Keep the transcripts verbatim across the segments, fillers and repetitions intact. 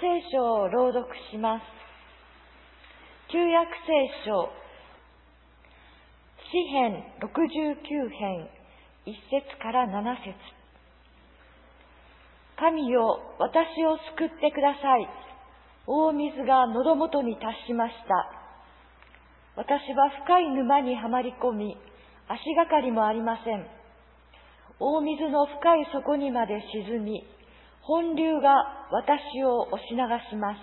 聖書を朗読します。旧約聖書、詩編ろくじゅうきゅう編、いっ節からなな節。神よ、私を救ってください。大水が喉元に達しました。私は深い沼にはまり込み、足がかりもありません。大水の深い底にまで沈み、本流が私を押し流します。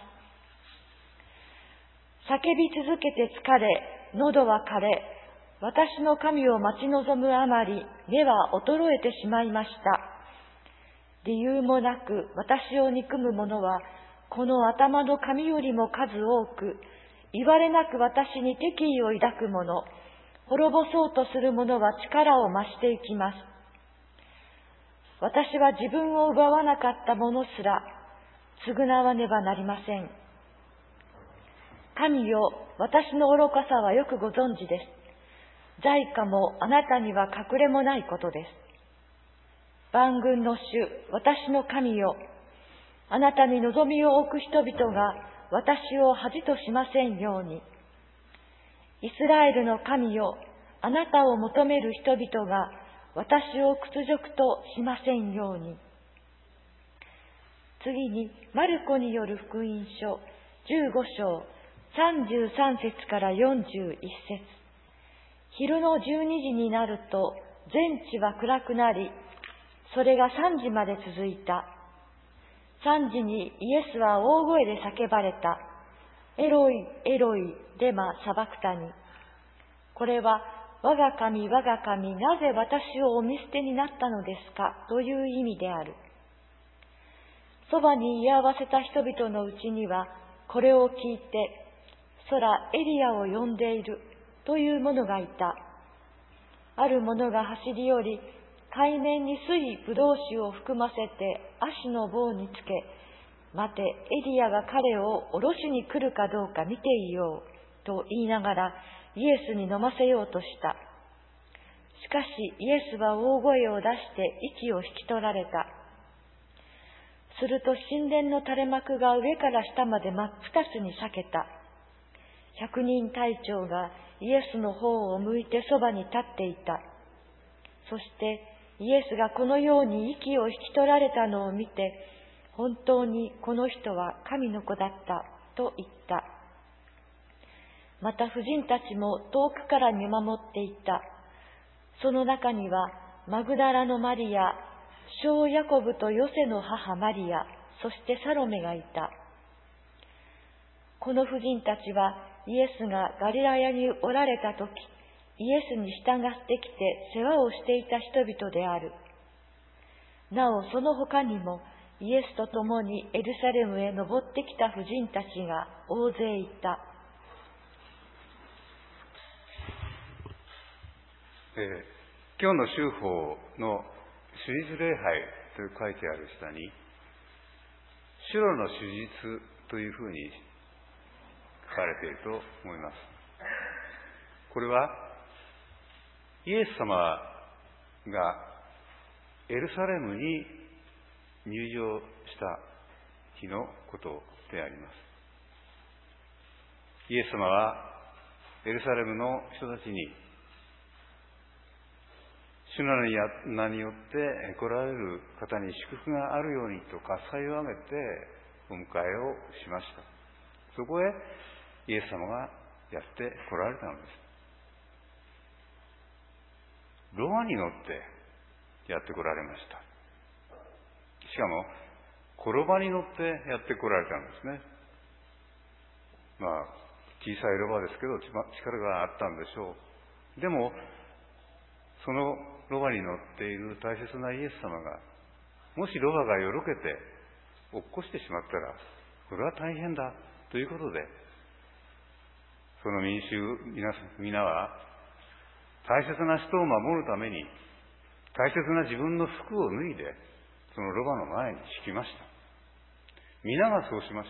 叫び続けて疲れ、喉は枯れ、私の神を待ち望むあまり、目は衰えてしまいました。理由もなく私を憎む者は、この頭の髪よりも数多く、言われなく私に敵意を抱く者、滅ぼそうとする者は力を増していきます。私は自分を奪わなかった者すら、償わねばなりません。神よ、私の愚かさはよくご存知です。罪過もあなたには隠れもないことです。万軍の主、私の神よ、あなたに望みを置く人々が私を恥としませんように。イスラエルの神よ、あなたを求める人々が私を屈辱としませんように。次に、マルコによる福音書じゅうご章さんじゅうさん節からよんじゅういち節。昼のじゅうにじになると全地は暗くなり、それがさんじまで続いた。さんじにイエスは大声で叫ばれた。エロイ、エロイ、レマ、サバクタニ。これは、我が神、我が神、なぜ私をお見捨てになったのですかという意味である。そばに居合わせた人々のうちには、これを聞いて、空、エリアを呼んでいるという者がいた。ある者が走り寄り、海面に水ぶどう酒を含ませて足の棒につけ、待て、エリアが彼を下ろしに来るかどうか見ていようと言いながらイエスに飲ませようとした。しかしイエスは大声を出して息を引き取られた。すると神殿の垂れ幕が上から下まで真っ二つに裂けた。百人隊長がイエスの方を向いてそばに立っていた。そしてイエスがこのように息を引き取られたのを見て、本当にこの人は神の子だったと言った。また婦人たちも遠くから見守っていた。その中にはマグダラのマリア、小ヤコブとヨセの母マリア、そしてサロメがいた。この婦人たちはイエスがガリラヤにおられたとき、イエスに従ってきて世話をしていた人々である。なおその他にもイエスと共にエルサレムへ登ってきた婦人たちが大勢いた。 えー、今日の修法の主日礼拝と書いてある下に、主路の主日というふうに書かれていると思います。これはイエス様がエルサレムに入場した日のことであります。イエス様はエルサレムの人たちに主の名によって来られる方に祝福があるようにと喝采を上げてお迎えをしました。そこへイエス様がやって来られたのです。ロバに乗ってやって来られました。しかも転ばに乗ってやって来られたんですね。まあ小さいロバですけど力があったんでしょう。でもそのロバに乗っている大切なイエス様が、もしロバがよろけて落っこしてしまったらこれは大変だということで、その民衆皆皆は大切な人を守るために大切な自分の服を脱いでそのロバの前に敷きました。皆がそうしました。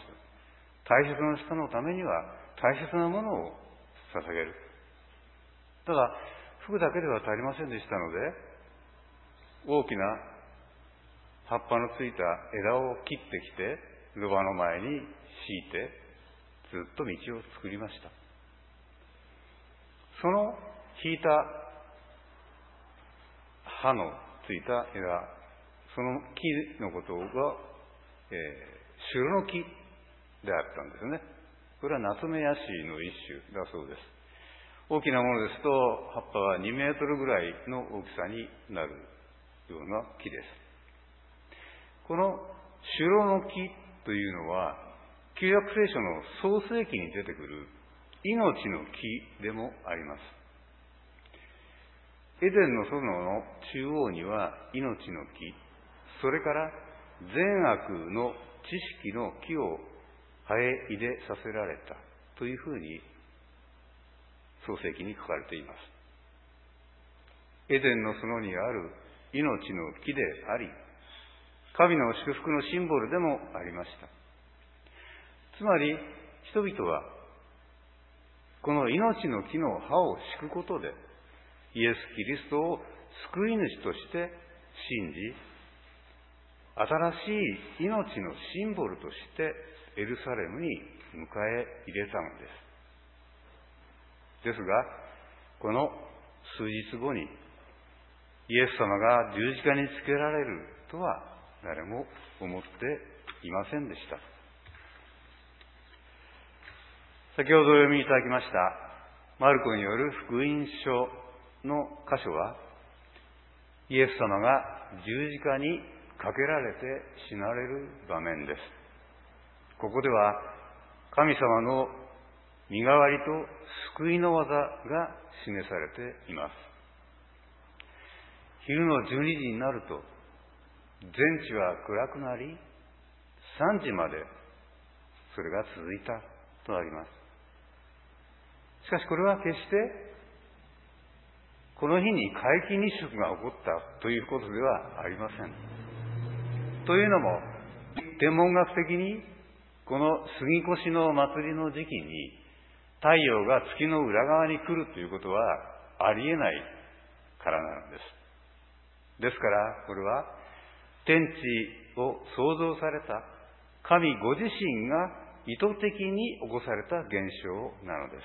大切な人のためには大切なものを捧げる。ただ服だけでは足りませんでしたので、大きな葉っぱのついた枝を切ってきてロバの前に敷いてずっと道を作りました。その引いた刃のついた枝、その木のことが、えー、シュロの木であったんですね。これはナツメヤシの一種だそうです。大きなものですと葉っぱはにメートルぐらいの大きさになるような木です。このシュロの木というのは旧約聖書の創世記に出てくる命の木でもあります。エデンの園の中央には命の木、それから善悪の知識の木を生え入れさせられたというふうに創世記に書かれています。エデンの園にある命の木であり、神の祝福のシンボルでもありました。つまり人々はこの命の木の葉を敷くことでイエス・キリストを救い主として信じ、新しい命のシンボルとしてエルサレムに迎え入れたのです。ですが、この数日後にイエス様が十字架につけられるとは誰も思っていませんでした。先ほどお読みいただきましたマルコによる福音書の箇所は、イエス様が十字架にかけられて死なれる場面です。ここでは神様の身代わりと救いの技が示されています。昼のじゅうにじになると全地は暗くなり、さんじまでそれが続いたとあります。しかしこれは決してこの日に皆既日食が起こったということではありません。というのも、天文学的にこの杉越の祭りの時期に太陽が月の裏側に来るということはありえないからなのです。ですからこれは天地を創造された神ご自身が意図的に起こされた現象なのです。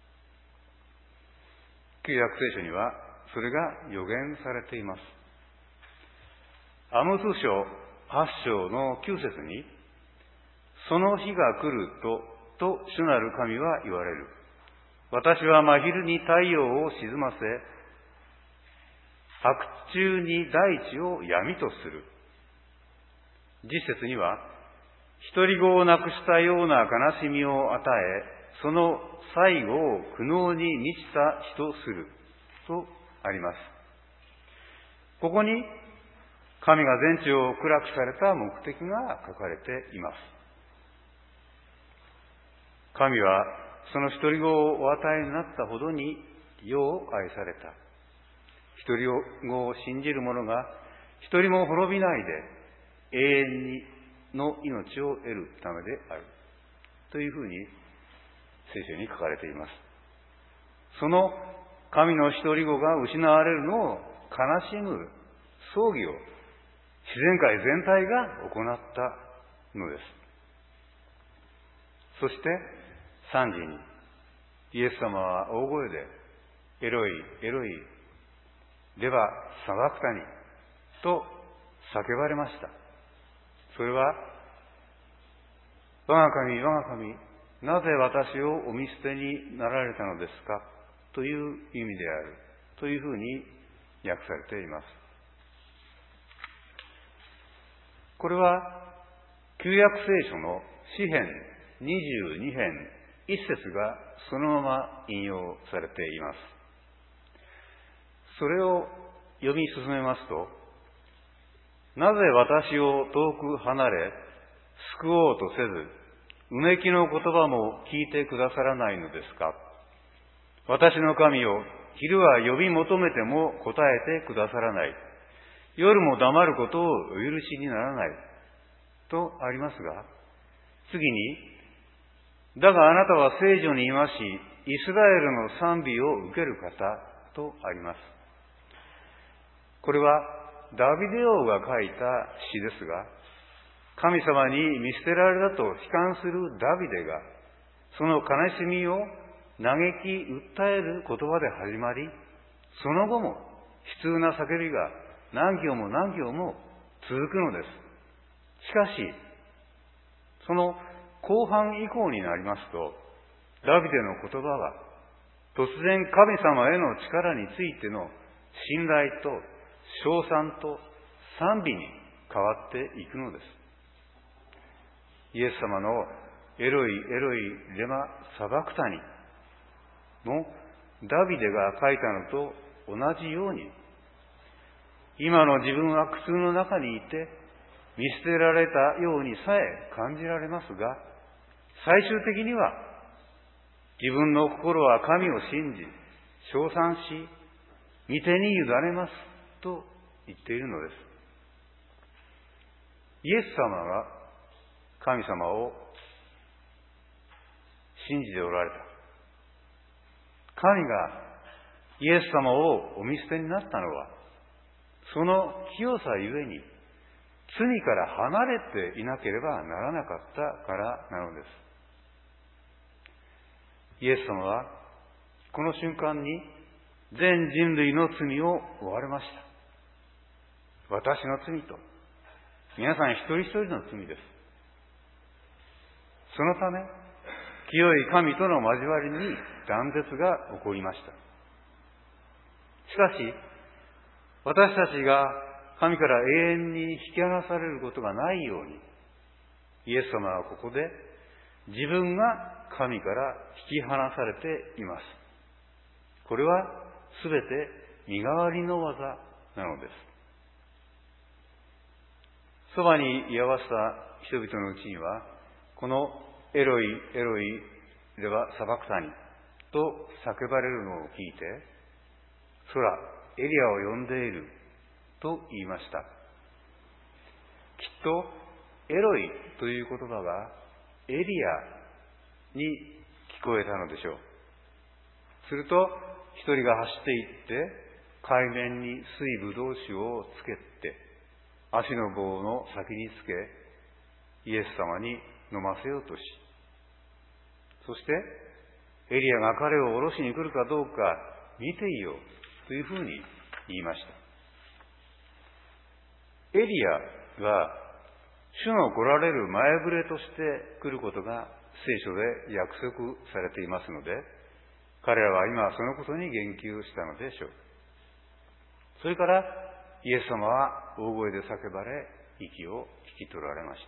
旧約聖書にはそれが予言されています。アモス書はち章のきゅう節に、その日が来ると、と主なる神は言われる。私は真昼に太陽を沈ませ、白昼に大地を闇とする。実節には、独り子を亡くしたような悲しみを与え、その最後を苦悩に満ちた日とするとあります。ここに神が全地を暗くされた目的が書かれています。神はその独り子をお与えになったほどに世を愛された。独り子を信じる者が一人も滅びないで永遠にの命を得るためであるというふうに聖書に書かれています。その神の独り子が失われるのを悲しむ葬儀を自然界全体が行ったのです。そしてさんじにイエス様は大声でエロイエロイレバサバクタニと叫ばれました。それは、我が神我が神、なぜ私をお見捨てになられたのですかという意味であるというふうに訳されています。これは旧約聖書の詩編にじゅうに編一節がそのまま引用されています。それを読み進めますと、なぜ私を遠く離れ救おうとせず、うめきの言葉も聞いてくださらないのですか。私の神を昼は呼び求めても答えてくださらない。夜も黙ることをお許しにならない。とありますが、次に、だがあなたは聖女にいまし、イスラエルの賛美を受ける方とあります。これはダビデ王が書いた詩ですが、 神様に見捨てられたと悲観するダビデが、その悲しみを嘆き訴える言葉で始まり、その後も悲痛な叫びが何行も何行も続くのです。しかし、その後半以降になりますと、ダビデの言葉は突然神様への力についての信頼と称賛と賛美に変わっていくのです。イエス様のエロイエロイレマサバクタニもダビデが書いたのと同じように、今の自分は苦痛の中にいて見捨てられたようにさえ感じられますが、最終的には自分の心は神を信じ称賛し御手に委ねますと言っているのです。イエス様が神様を信じておられた。神がイエス様をお見捨てになったのは、その清さゆえに罪から離れていなければならなかったからなのです。イエス様はこの瞬間に全人類の罪を負われました。私の罪と皆さん一人一人の罪です。そのため清い神との交わりに断絶が起こりました。しかし私たちが神から永遠に引き離されることがないように、イエス様はここで自分が神から引き離されています。これはすべて身代わりの技なのです。そばに居合わせた人々のうちには、このエロイエロイではサバクタニと叫ばれるのを聞いて、空エリアを呼んでいると言いました。きっとエロイという言葉がエリアに聞こえたのでしょう。すると一人が走っていって海面に水ぶどう酒をつけて足の棒の先につけイエス様に飲ませようとし、そしてエリアが彼を下ろしに来るかどうか見ていようというふうに言いました。エリアが主の来られる前触れとして来ることが聖書で約束されていますので、彼らは今そのことに言及したのでしょう。それからイエス様は大声で叫ばれ息を引き取られました。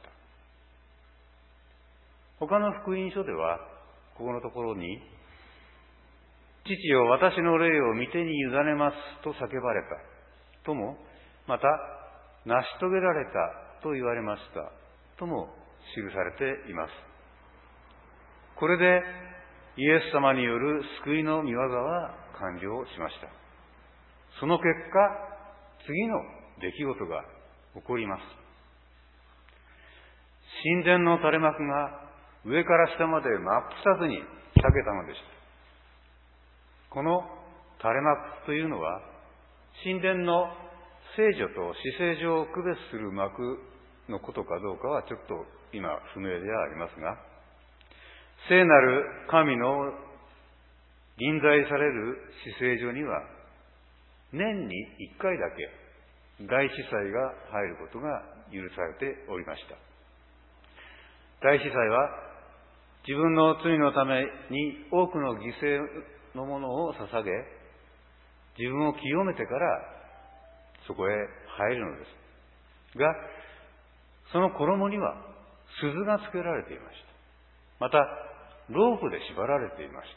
他の福音書ではここのところに、父よ私の霊を御手に委ねますと叫ばれたとも、また成し遂げられたと言われましたとも記されています。これでイエス様による救いの御業は完了しました。その結果、次の出来事が起こります。神殿の垂れ幕が上から下まで真っ二つに裂けたのでした。この垂れ幕というのは、神殿の聖女と至聖女を区別する幕のことかどうかはちょっと今不明ではありますが、聖なる神の臨在される至聖所には年に一回だけ大司祭が入ることが許されておりました。大司祭は自分の罪のために多くの犠牲のものを捧げ、自分を清めてからそこへ入るのです。が、その衣には鈴がつけられていました。また、ロープで縛られていました。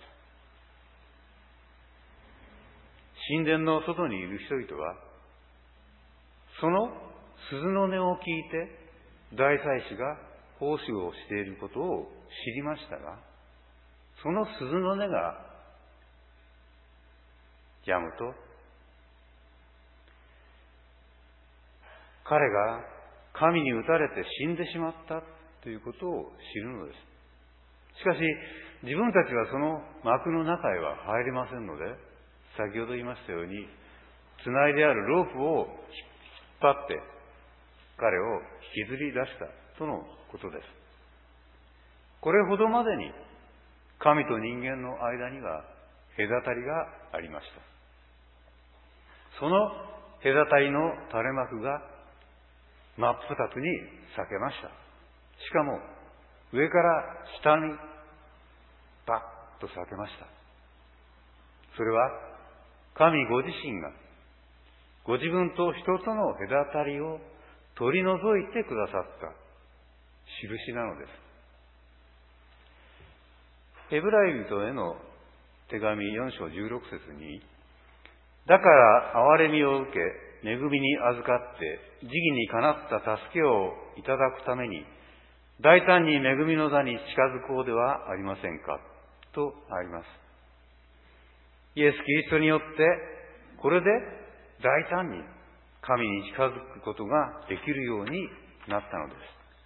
神殿の外にいる人々は、その鈴の音を聞いて、大祭司が奉仕をしていることを知りましたが、その鈴の音が止むと、彼が神に打たれて死んでしまったということを知るのです。しかし、自分たちはその幕の中へは入れませんので、先ほど言いましたように、つないであるロープを引っ張って彼を引きずり出したとのことです。これほどまでに神と人間の間には隔たりがありました。その隔たりの垂れ幕が真っ二つに裂けました。しかも上から下にバッと裂けました。それは神ご自身がご自分と人との隔たりを取り除いてくださった印なのです。ヘブライ人への手紙よん章じゅうろく節に、だから憐れみを受け、恵みに預かって、時義にかなった助けをいただくために、大胆に恵みの座に近づこうではありませんか、とあります。イエス・キリストによって、これで大胆に神に近づくことができるようになったのです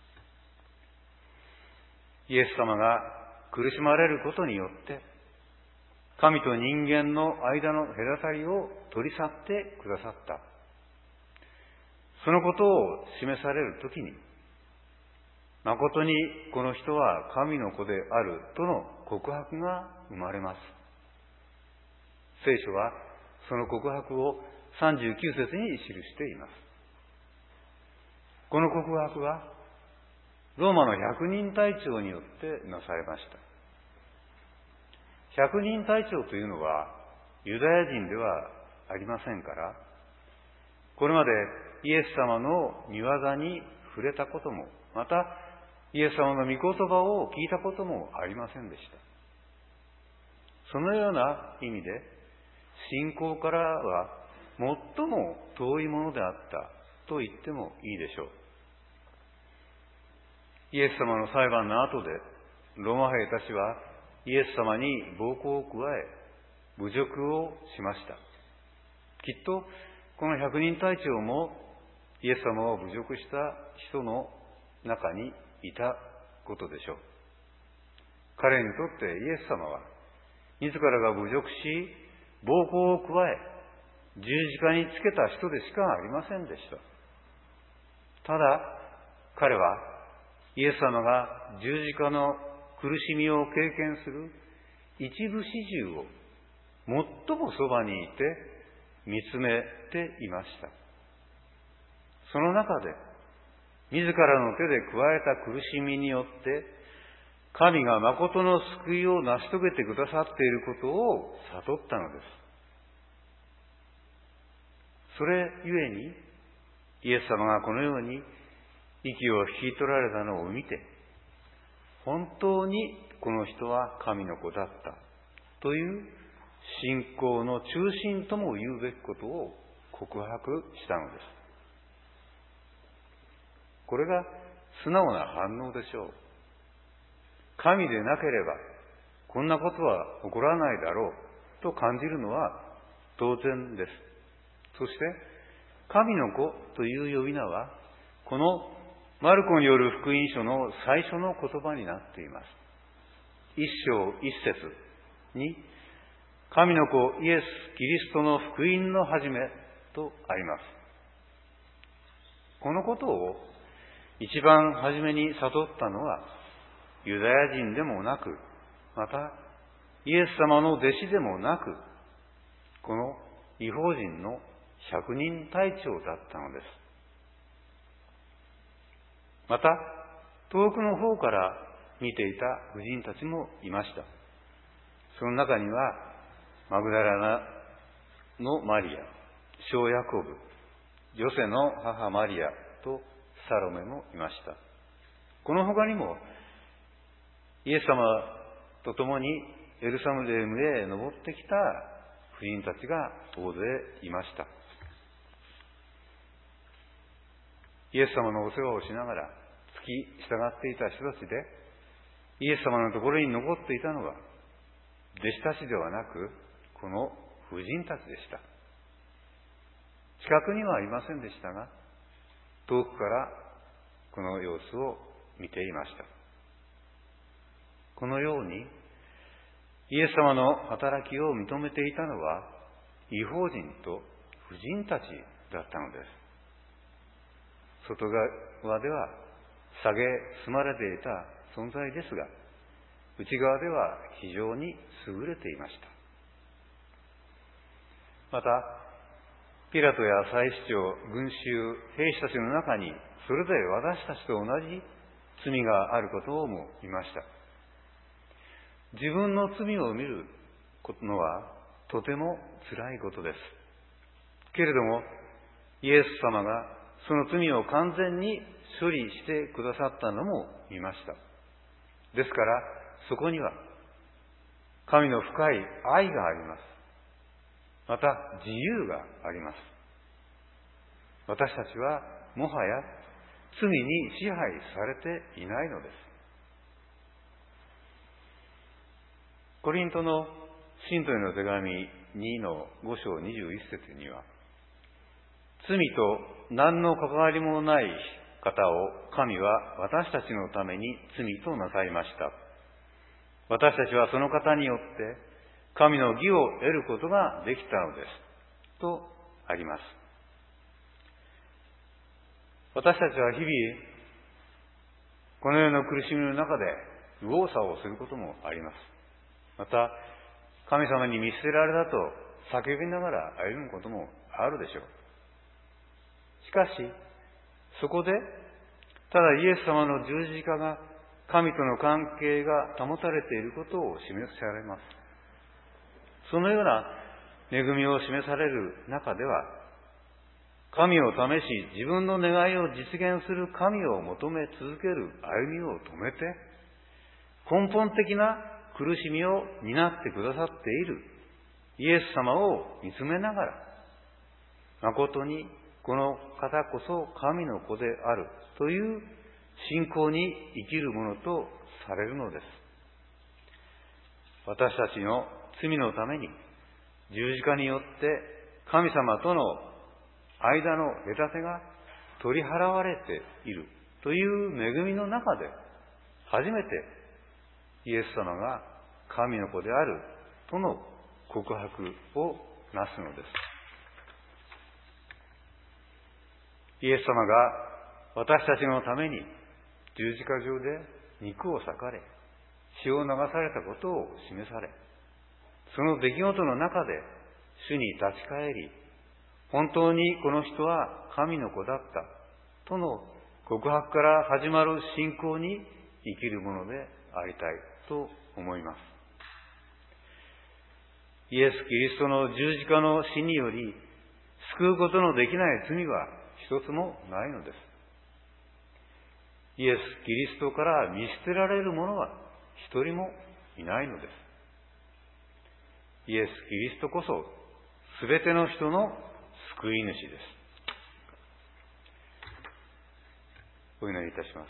。イエス様が苦しまれることによって、神と人間の間の隔たりを取り去ってくださった。そのことを示されるときに、誠にこの人は神の子であるとの告白が生まれます。聖書はその告白をさんじゅうきゅう節に記しています。この告白はローマの百人隊長によってなされました。百人隊長というのはユダヤ人ではありませんから、これまでイエス様の御業に触れたことも、またイエス様の御言葉を聞いたこともありませんでした。そのような意味で信仰からは最も遠いものであったと言ってもいいでしょう。イエス様の裁判の後でローマ兵たちはイエス様に暴行を加え侮辱をしました。きっとこの百人隊長もイエス様を侮辱した人の中にいたことでしょう。彼にとってイエス様は自らが侮辱し暴行を加え十字架につけた人でしかありませんでした。ただ彼はイエス様が十字架の苦しみを経験する一部始終を最もそばにいて見つめていました。その中で自らの手で加えた苦しみによって神が誠の救いを成し遂げてくださっていることを悟ったのです。それゆえにイエス様がこのように息を引き取られたのを見て、本当にこの人は神の子だったという信仰の中心とも言うべきことを告白したのです。これが素直な反応でしょう。神でなければこんなことは起こらないだろうと感じるのは当然です。そして神の子という呼び名はこのマルコによる福音書の最初の言葉になっています。一章一節に神の子イエス・キリストの福音の始めとあります。このことを一番初めに悟ったのはユダヤ人でもなく、またイエス様の弟子でもなく、この異邦人の百人隊長だったのです。また遠くの方から見ていた婦人たちもいました。その中にはマグダラナのマリア、小ヤコブ、ヨセの母マリアとサロメもいました。この他にもイエス様と共にエルサレムへ登ってきた婦人たちが大勢いました。イエス様のお世話をしながら付き従っていた人たちで、イエス様のところに残っていたのは弟子たちではなくこの婦人たちでした。近くにはいませんでしたが、遠くからこの様子を見ていました。このようにイエス様の働きを認めていたのは異邦人と婦人たちだったのです。外側では下げすまれていた存在ですが、内側では非常に優れていました。また、ピラトや祭司長、群衆、兵士たちの中に、それぞれ私たちと同じ罪があることをも見ました。自分の罪を見るのはとても辛いことです。けれども、イエス様がその罪を完全に処理してくださったのも見ました。ですから、そこには神の深い愛があります。また、自由があります。私たちはもはや罪に支配されていないのです。コリントの信徒への手紙にのご章にじゅういっ節には、罪と何の関わりもない方を神は私たちのために罪となさいました。私たちはその方によって神の義を得ることができたのです。とあります。私たちは日々、この世の苦しみの中で右往左往することもあります。また、神様に見捨てられたと叫びながら歩むこともあるでしょう。しかし、そこで、ただイエス様の十字架が神との関係が保たれていることを示されます。そのような恵みを示される中では、神を試し、自分の願いを実現する神を求め続ける歩みを止めて、根本的な苦しみを担ってくださっているイエス様を見つめながら、誠にこの方こそ神の子であるという信仰に生きるものとされるのです。私たちの罪のために十字架によって神様との間の隔てが取り払われているという恵みの中で初めてイエス様が神の子であるとの告白をなすのです。イエス様が私たちのために十字架上で肉を裂かれ、血を流されたことを示され、その出来事の中で主に立ち返り、本当にこの人は神の子だったとの告白から始まる信仰に生きるものでありたいと思います。イエス・キリストの十字架の死により救うことのできない罪は一つもないのです。イエス・キリストから見捨てられる者は一人もいないのです。イエス・キリストこそすべての人の救い主です。お祈りいたします。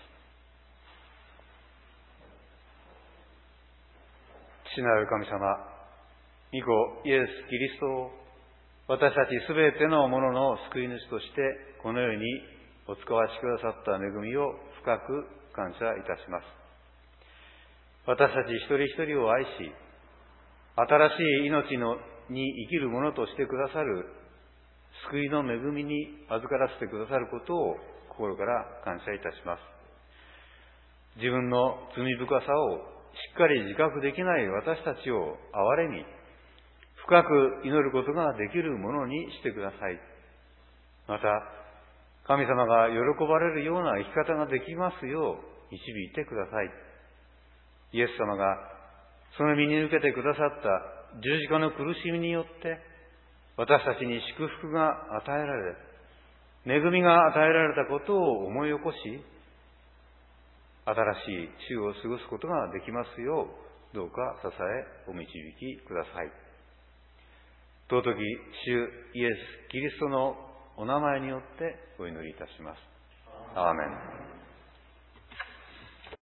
父なる神様、御子イエス・キリストを私たちすべての者の救い主としてこの世にお使わしくださった恵みを深く感謝いたします。私たち一人一人を愛し、新しい命のに生きる者としてくださる救いの恵みに預からせてくださることを心から感謝いたします。自分の罪深さをしっかり自覚できない私たちを憐れみ、深く祈ることができるものにしてください。また、神様が喜ばれるような生き方ができますよう導いてください。イエス様がその身に受けてくださった十字架の苦しみによって私たちに祝福が与えられ、恵みが与えられたことを思い起こし、新しい週を過ごすことができますよう、どうか支えお導きください。尊き主イエス・キリストのお名前によってお祈りいたします。アーメン。